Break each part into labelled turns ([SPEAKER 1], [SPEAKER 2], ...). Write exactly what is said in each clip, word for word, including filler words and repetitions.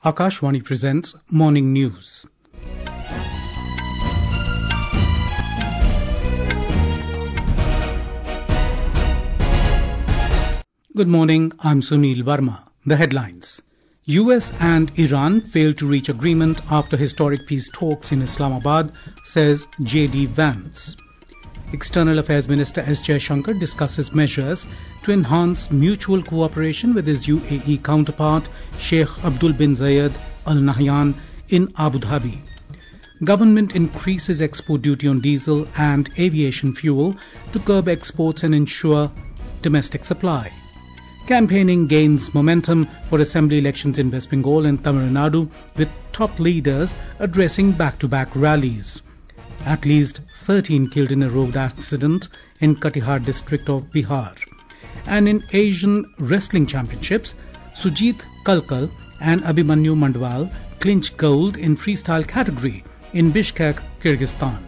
[SPEAKER 1] Akashvani presents Morning News. Good morning, I'm Sunil Verma. The headlines. U S and Iran failed to reach agreement after historic peace talks in Islamabad, says J D Vance. External Affairs Minister S. Jaishankar discusses measures to enhance mutual cooperation with his U A E counterpart Sheikh Abdul bin Zayed Al Nahyan in Abu Dhabi. Government increases export duty on diesel and aviation fuel to curb exports and ensure domestic supply. Campaigning gains momentum for assembly elections in West Bengal and Tamil Nadu, with top leaders addressing back-to-back rallies. At least thirteen killed in a road accident in Katihar district of Bihar. And in Asian Wrestling Championships, Sujit Kalkal and Abhimanyu Mandwal clinched gold in freestyle category in Bishkek, Kyrgyzstan.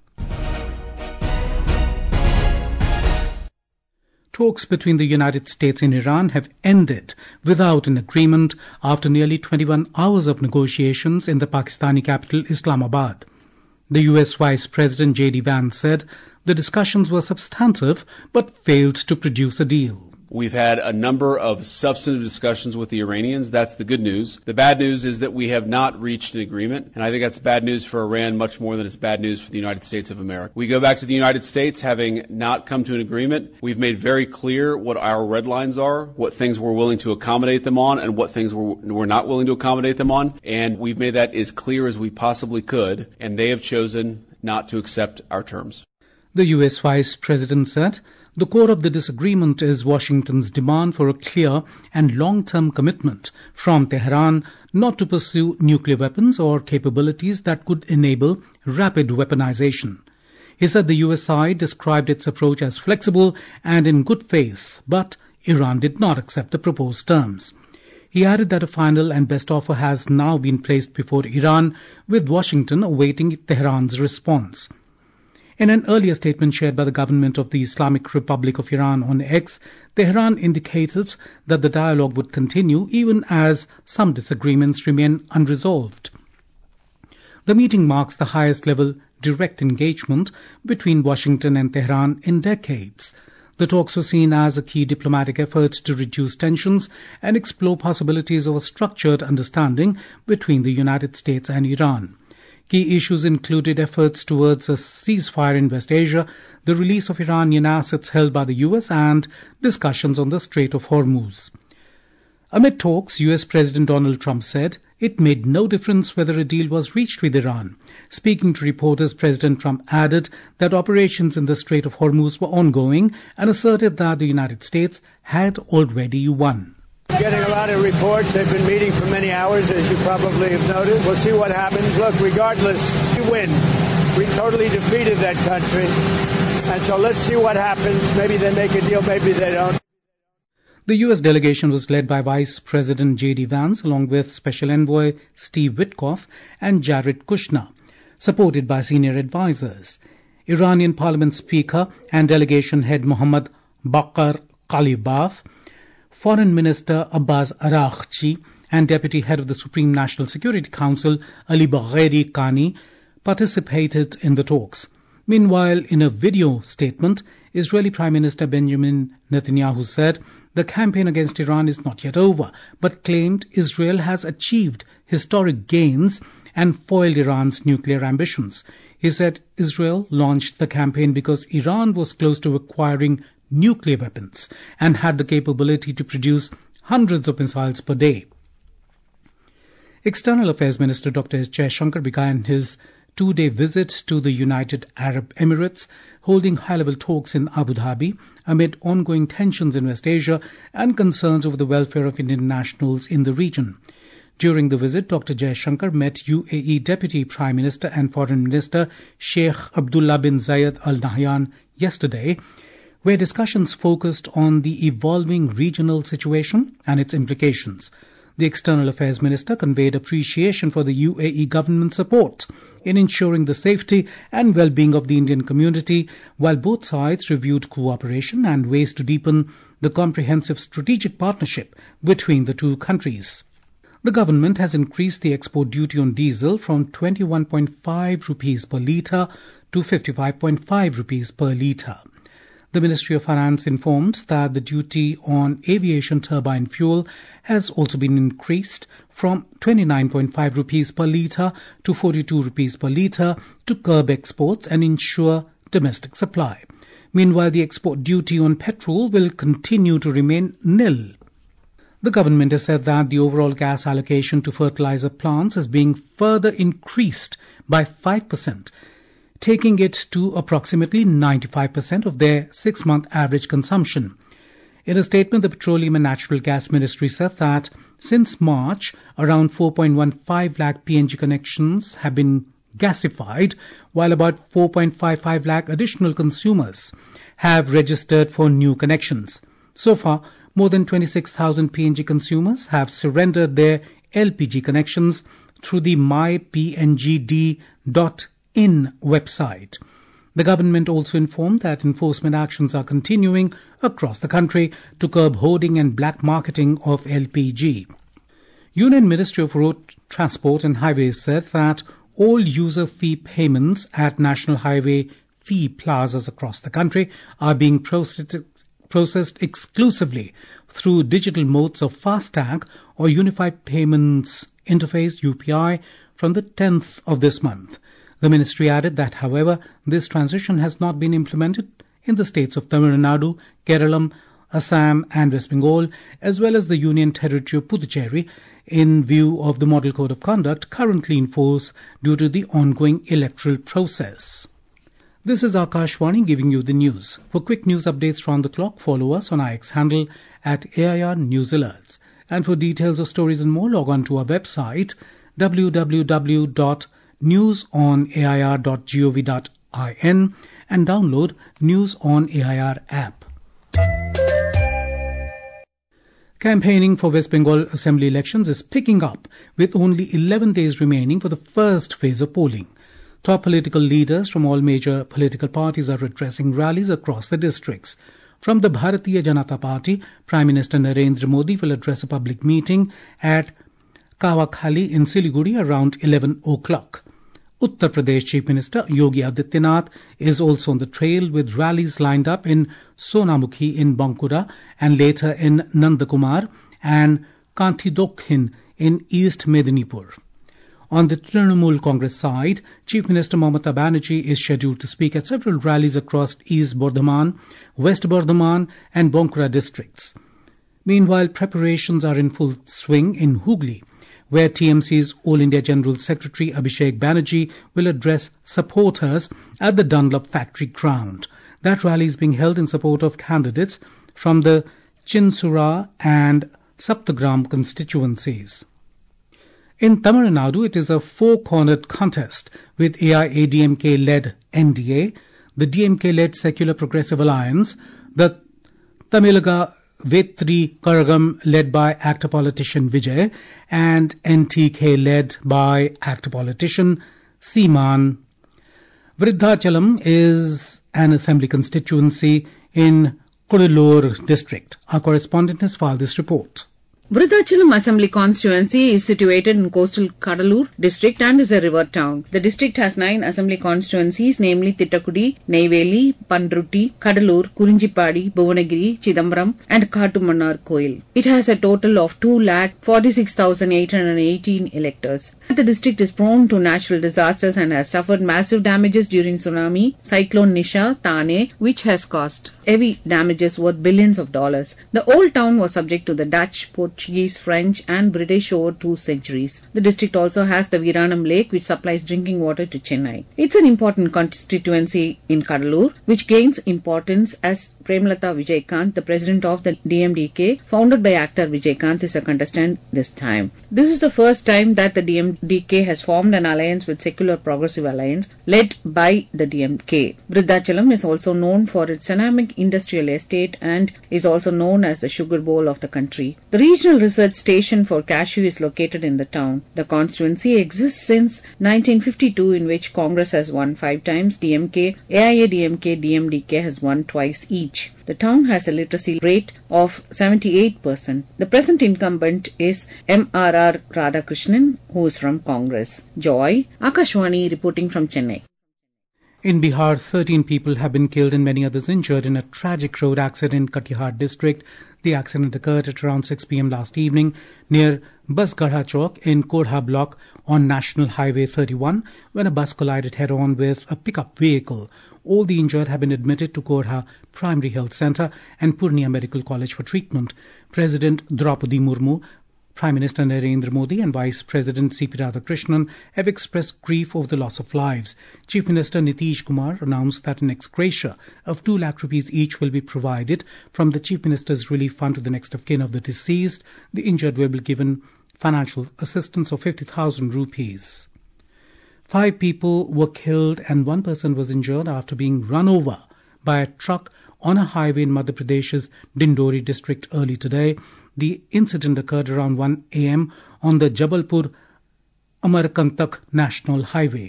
[SPEAKER 1] Talks between the United States and Iran have ended without an agreement after nearly twenty-one hours of negotiations in the Pakistani capital Islamabad. The U S Vice President J D Vance said the discussions were substantive but failed to produce a deal.
[SPEAKER 2] We've had a number of substantive discussions with the Iranians. That's the good news. The bad news is that we have not reached an agreement, and I think that's bad news for Iran much more than it's bad news for the United States of America. We go back to the United States having not come to an agreement. We've made very clear what our red lines are, what things we're willing to accommodate them on, and what things we're, we're not willing to accommodate them on, and we've made that as clear as we possibly could, and they have chosen not to accept our terms.
[SPEAKER 1] The U S Vice President said the core of the disagreement is Washington's demand for a clear and long-term commitment from Tehran not to pursue nuclear weapons or capabilities that could enable rapid weaponization. He said the U S side described its approach as flexible and in good faith, but Iran did not accept the proposed terms. He added that a final and best offer has now been placed before Iran, with Washington awaiting Tehran's response. In an earlier statement shared by the government of the Islamic Republic of Iran on X, Tehran indicated that the dialogue would continue even as some disagreements remain unresolved. The meeting marks the highest level direct engagement between Washington and Tehran in decades. The talks were seen as a key diplomatic effort to reduce tensions and explore possibilities of a structured understanding between the United States and Iran. Key issues included efforts towards a ceasefire in West Asia, the release of Iranian assets held by the U S, and discussions on the Strait of Hormuz. Amid talks, U S President Donald Trump said it made no difference whether a deal was reached with Iran. Speaking to reporters, President Trump added that operations in the Strait of Hormuz were ongoing and asserted that the United States had already won.
[SPEAKER 3] Getting a lot of reports. They've been meeting for many hours, as you probably have noted. We'll see what happens. Look, regardless, we win. We totally defeated that country. And so let's see what happens. Maybe they make a deal, maybe they don't.
[SPEAKER 1] The U S delegation was led by Vice President J D Vance along with Special Envoy Steve Witkoff and Jared Kushner, supported by senior advisors. Iranian Parliament Speaker and delegation head Mohammad Baqir Qalibaf, Foreign Minister Abbas Araghchi and Deputy Head of the Supreme National Security Council Ali Bagheri Kani participated in the talks. Meanwhile, in a video statement, Israeli Prime Minister Benjamin Netanyahu said the campaign against Iran is not yet over, but claimed Israel has achieved historic gains and foiled Iran's nuclear ambitions. He said Israel launched the campaign because Iran was close to acquiring nuclear weapons and had the capability to produce hundreds of missiles per day. External Affairs Minister Doctor S. Jaishankar began his two-day visit to the United Arab Emirates, holding high-level talks in Abu Dhabi amid ongoing tensions in West Asia and concerns over the welfare of Indian nationals in the region. During the visit, Doctor Jaishankar met U A E Deputy Prime Minister and Foreign Minister Sheikh Abdullah bin Zayed Al Nahyan yesterday, where discussions focused on the evolving regional situation and its implications. The External Affairs Minister conveyed appreciation for the U A E government support in ensuring the safety and well-being of the Indian community, while both sides reviewed cooperation and ways to deepen the comprehensive strategic partnership between the two countries. The government has increased the export duty on diesel from twenty-one point five rupees per litre to fifty-five point five rupees per litre. The Ministry of Finance informs that the duty on aviation turbine fuel has also been increased from twenty-nine point five rupees per litre to forty-two rupees per litre to curb exports and ensure domestic supply. Meanwhile, the export duty on petrol will continue to remain nil. The government has said that the overall gas allocation to fertilizer plants is being further increased by five percent, taking it to approximately ninety-five percent of their six-month average consumption. In a statement, the Petroleum and Natural Gas Ministry said that since March, around four point one five lakh P N G connections have been gasified, while about four point five five lakh additional consumers have registered for new connections. So far, more than twenty-six thousand P N G consumers have surrendered their L P G connections through the my p n g d dot in website. The government also informed that enforcement actions are continuing across the country to curb hoarding and black marketing of L P G. Union Ministry of Road Transport and Highways said that all user fee payments at national highway fee plazas across the country are being processed processed exclusively through digital modes of FASTag or Unified Payments Interface U P I from the tenth of this month. The ministry added that, however, this transition has not been implemented in the states of Tamil Nadu, Kerala, Assam and West Bengal, as well as the Union Territory of Puducherry, in view of the Model Code of Conduct currently in force due to the ongoing electoral process. This is Akashvani giving you the news. For quick news updates round the clock, follow us on our X handle at A I R News Alerts. And for details of stories and more, log on to our website w w w dot news on a i r dot gov dot in and download News on A I R app. Campaigning for West Bengal Assembly elections is picking up with only eleven days remaining for the first phase of polling. Top political leaders from all major political parties are addressing rallies across the districts. From the Bharatiya Janata Party, Prime Minister Narendra Modi will address a public meeting at Kawakhali in Siliguri around eleven o'clock. Uttar Pradesh Chief Minister Yogi Adityanath is also on the trail with rallies lined up in Sonamukhi in Bankura and later in Nandakumar and Kantidokhin in East Medinipur. On the Trinamool Congress side, Chief Minister Mamata Banerjee is scheduled to speak at several rallies across East Bardhaman, West Bardhaman and Bankura districts. Meanwhile, preparations are in full swing in Hooghly, where T M C's All India General Secretary Abhishek Banerjee will address supporters at the Dunlop factory ground. That rally is being held in support of candidates from the Chinsura and Saptagram constituencies. In Tamil Nadu, it is a four-cornered contest with A I A D M K-led N D A, the D M K-led Secular Progressive Alliance, the Tamilaga Vetri Karagam led by actor politician Vijay, and N T K led by actor politician Seeman. Vridhachalam is an assembly constituency in Kudalur district. Our correspondent has filed this report.
[SPEAKER 4] Vridhachalam Assembly constituency is situated in coastal Kadalur district and is a river town. The district has nine assembly constituencies, namely Thittakudi, Neyveli, Pandrutti, Kadalur, Kurinjipadi, Bhuvanagiri, Chidambaram and Katumannar Koil. It has a total of two lakh forty-six thousand eight hundred eighteen electors. The district is prone to natural disasters and has suffered massive damages during tsunami, Cyclone Nisha, Thane, which has caused heavy damages worth billions of dollars. The old town was subject to the Dutch, Portuguese, French and British over two centuries. The district also has the Viranam Lake, which supplies drinking water to Chennai. It's an important constituency in Kadalur, which gains importance as Premlata Vijaykanth, the president of the D M D K, founded by actor Vijaykanth, is a contestant this time. This is the first time that the D M D K has formed an alliance with Secular Progressive Alliance, led by the D M K. Vridhachalam is also known for its ceramic industrial estate and is also known as the sugar bowl of the country. The region National Research Station for Cashew is located in the town. The constituency exists since nineteen fifty-two, in which Congress has won five times, D M K, A I A D M K, D M D K has won twice each. The town has a literacy rate of seventy-eight percent. The present incumbent is M R R Radhakrishnan, who is from Congress. Joy, Akashwani reporting from Chennai.
[SPEAKER 1] In Bihar, thirteen people have been killed and many others injured in a tragic road accident in Katihar district. The accident occurred at around six p.m. last evening near Basgarha Chowk in Kodha block on National Highway thirty-one when a bus collided head-on with a pickup vehicle. All the injured have been admitted to Kodha Primary Health Centre and Purnia Medical College for treatment. President Draupadi Murmu, Prime Minister Narendra Modi and Vice President C P Radhakrishnan have expressed grief over the loss of lives. Chief Minister Nitish Kumar announced that an ex gratia of two lakh rupees each will be provided from the Chief Minister's Relief Fund to the next of kin of the deceased. The injured will be given financial assistance of fifty thousand rupees. Five people were killed and one person was injured after being run over by a truck on a highway in Madhya Pradesh's Dindori district early today. The incident occurred around one a.m. on the Jabalpur-Amarkantak National Highway.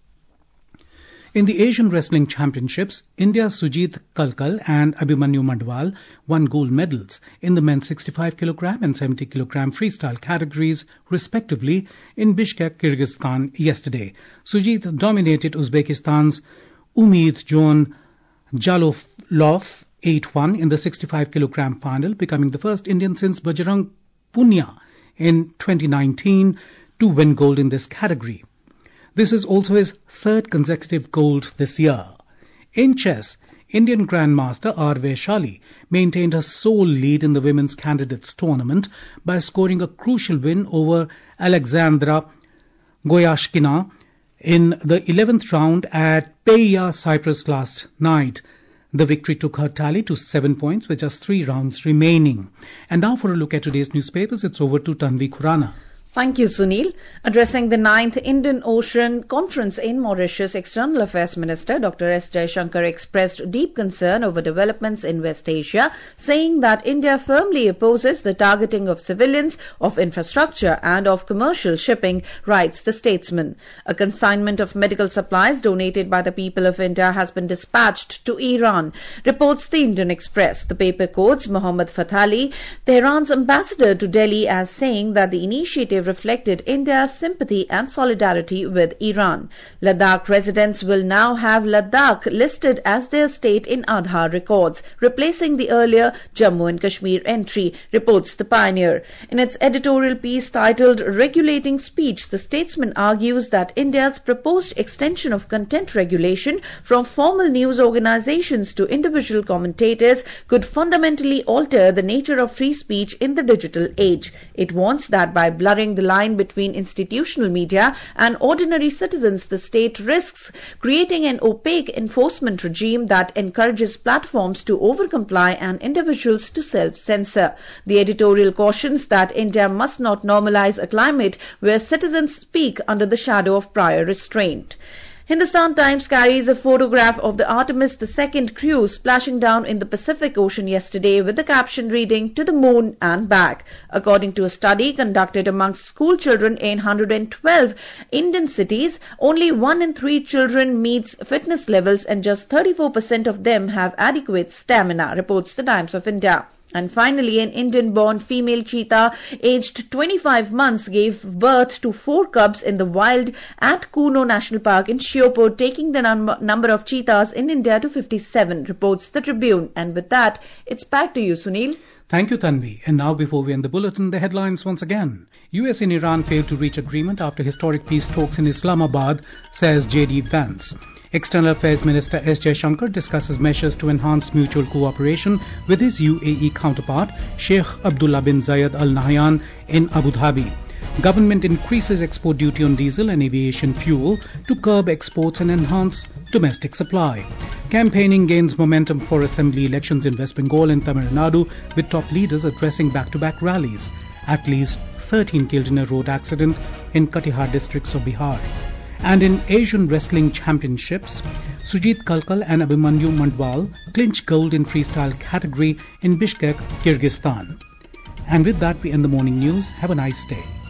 [SPEAKER 1] In the Asian Wrestling Championships, India's Sujit Kalkal and Abhimanyu Mandwal won gold medals in the men's sixty-five kilogram and seventy kilogram freestyle categories, respectively, in Bishkek, Kyrgyzstan yesterday. Sujit dominated Uzbekistan's Umid Jon Jalolov eight one in the sixty-five kilogram final, becoming the first Indian since Bajrang Punia in twenty nineteen to win gold in this category. This is also his third consecutive gold this year. In chess, Indian Grandmaster R. Vaishali maintained her sole lead in the women's candidates tournament by scoring a crucial win over Alexandra Goyashkina in the eleventh round at Peya, Cyprus last night. The victory took her tally to seven points with just three rounds remaining. And now for a look at today's newspapers, it's over to Tanvi Khurana.
[SPEAKER 5] Thank you, Sunil. Addressing the ninth Indian Ocean Conference in Mauritius, External Affairs Minister Doctor S. Jaishankar expressed deep concern over developments in West Asia, saying that India firmly opposes the targeting of civilians, of infrastructure and of commercial shipping, writes the statesman. A consignment of medical supplies donated by the people of India has been dispatched to Iran, reports the Indian Express. The paper quotes Mohammad Fatali, Tehran's ambassador to Delhi, as saying that the initiative reflected India's sympathy and solidarity with Iran. Ladakh residents will now have Ladakh listed as their state in Aadhaar records, replacing the earlier Jammu and Kashmir entry, reports the Pioneer. In its editorial piece titled Regulating Speech, the statesman argues that India's proposed extension of content regulation from formal news organizations to individual commentators could fundamentally alter the nature of free speech in the digital age. It warns that by blurring the line between institutional media and ordinary citizens, the state risks creating an opaque enforcement regime that encourages platforms to overcomply and individuals to self-censor. The editorial cautions that India must not normalize a climate where citizens speak under the shadow of prior restraint. Hindustan Times carries a photograph of the Artemis the second crew splashing down in the Pacific Ocean yesterday with the caption reading, "To the moon and back." According to a study conducted amongst school children in one hundred twelve Indian cities, only one in three children meets fitness levels and just thirty-four percent of them have adequate stamina, reports the Times of India. And finally, an Indian-born female cheetah aged twenty-five months gave birth to four cubs in the wild at Kuno National Park in Shiopur, taking the num- number of cheetahs in India to fifty-seven, reports the Tribune. And with that, it's back to you, Sunil.
[SPEAKER 1] Thank you, Tanvi. And now, before we end the bulletin, the headlines once again. U S and Iran failed to reach agreement after historic peace talks in Islamabad, says J D Vance. External Affairs Minister S. Jaishankar discusses measures to enhance mutual cooperation with his U A E counterpart, Sheikh Abdullah bin Zayed Al Nahyan, in Abu Dhabi. Government increases export duty on diesel and aviation fuel to curb exports and enhance domestic supply. Campaigning gains momentum for assembly elections in West Bengal and Tamil Nadu, with top leaders addressing back-to-back rallies. At least thirteen killed in a road accident in Katihar districts of Bihar. And in Asian Wrestling Championships, Sujit Kalkal and Abhimanyu Mandwal clinched gold in freestyle category in Bishkek, Kyrgyzstan. And with that, we end the morning news. Have a nice day.